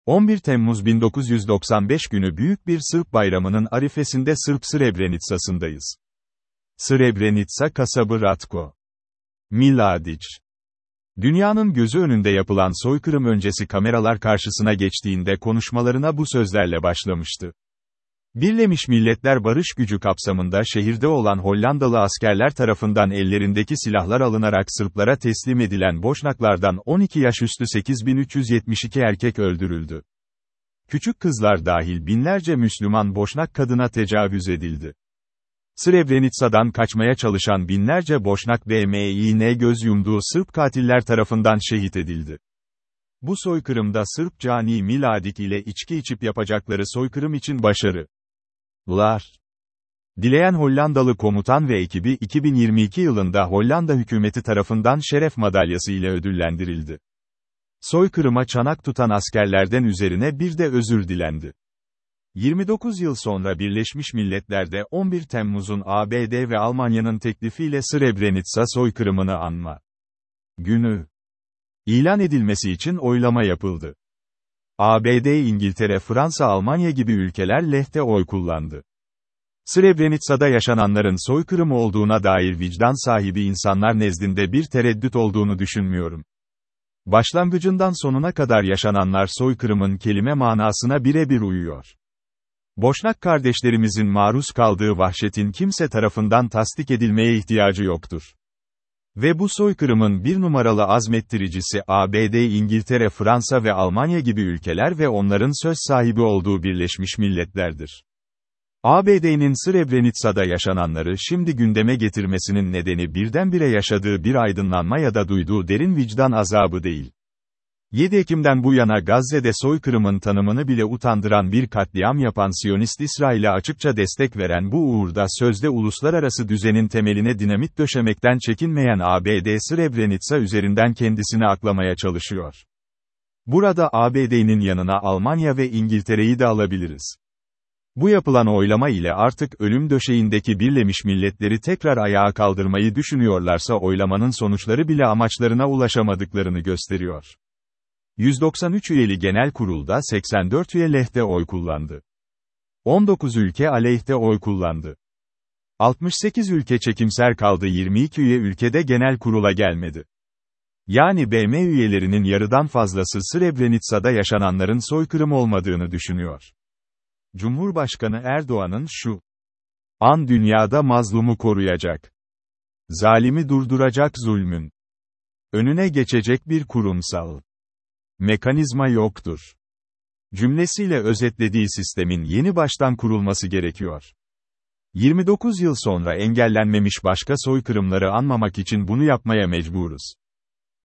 11 Temmuz 1995 günü büyük bir Sırp bayramının arifesinde Srebrenica'sındayız. Srebrenica kasabı Ratko Mladić. Dünyanın gözü önünde yapılan soykırım öncesi kameralar karşısına geçtiğinde konuşmalarına bu sözlerle başlamıştı. Birleşmiş Milletler Barış Gücü kapsamında şehirde olan Hollandalı askerler tarafından ellerindeki silahlar alınarak Sırplara teslim edilen Boşnaklardan 12 yaş üstü 8372 erkek öldürüldü. Küçük kızlar dahil binlerce Müslüman Boşnak kadına tecavüz edildi. Srebrenica'dan kaçmaya çalışan binlerce Boşnak BMİN göz yumduğu Sırp katiller tarafından şehit edildi. Bu soykırımda Sırp cani Mladić ile içki içip yapacakları soykırım için başarılar dileyen Hollandalı komutan ve ekibi 2022 yılında Hollanda hükümeti tarafından şeref madalyası ile ödüllendirildi. Soykırıma çanak tutan askerlerden üzerine bir de özür dilendi. 29 yıl sonra Birleşmiş Milletler'de 11 Temmuz'un ABD ve Almanya'nın teklifiyle Srebrenica soykırımını anma günü ilan edilmesi için oylama yapıldı. ABD, İngiltere, Fransa, Almanya gibi ülkeler lehte oy kullandı. Srebrenica'da yaşananların soykırım olduğuna dair vicdan sahibi insanlar nezdinde bir tereddüt olduğunu düşünmüyorum. Başlangıcından sonuna kadar yaşananlar soykırımın kelime manasına birebir uyuyor. Boşnak kardeşlerimizin maruz kaldığı vahşetin kimse tarafından tasdik edilmeye ihtiyacı yoktur. Ve bu soykırımın bir numaralı azmettiricisi ABD, İngiltere, Fransa ve Almanya gibi ülkeler ve onların söz sahibi olduğu Birleşmiş Milletler'dir. ABD'nin Srebrenica'da yaşananları şimdi gündeme getirmesinin nedeni birdenbire yaşadığı bir aydınlanma ya da duyduğu derin vicdan azabı değil. 7 Ekim'den bu yana Gazze'de soykırımın tanımını bile utandıran bir katliam yapan Siyonist İsrail'e açıkça destek veren bu uğurda sözde uluslararası düzenin temeline dinamit döşemekten çekinmeyen ABD Srebrenica üzerinden kendisini aklamaya çalışıyor. Burada ABD'nin yanına Almanya ve İngiltere'yi de alabiliriz. Bu yapılan oylama ile artık ölüm döşeğindeki Birleşmiş Milletleri tekrar ayağa kaldırmayı düşünüyorlarsa oylamanın sonuçları bile amaçlarına ulaşamadıklarını gösteriyor. 193 üyeli genel kurulda 84 üye lehte oy kullandı. 19 ülke aleyhte oy kullandı. 68 ülke çekimser kaldı, 22 üye ülkede genel kurula gelmedi. Yani BM üyelerinin yarıdan fazlası Srebrenica'da yaşananların soykırım olmadığını düşünüyor. Cumhurbaşkanı Erdoğan'ın şu an dünyada mazlumu koruyacak, zalimi durduracak, zulmün önüne geçecek bir kurumsal mekanizma yoktur cümlesiyle özetlediği sistemin yeni baştan kurulması gerekiyor. 29 yıl sonra engellenmemiş başka soykırımları anmamak için bunu yapmaya mecburuz.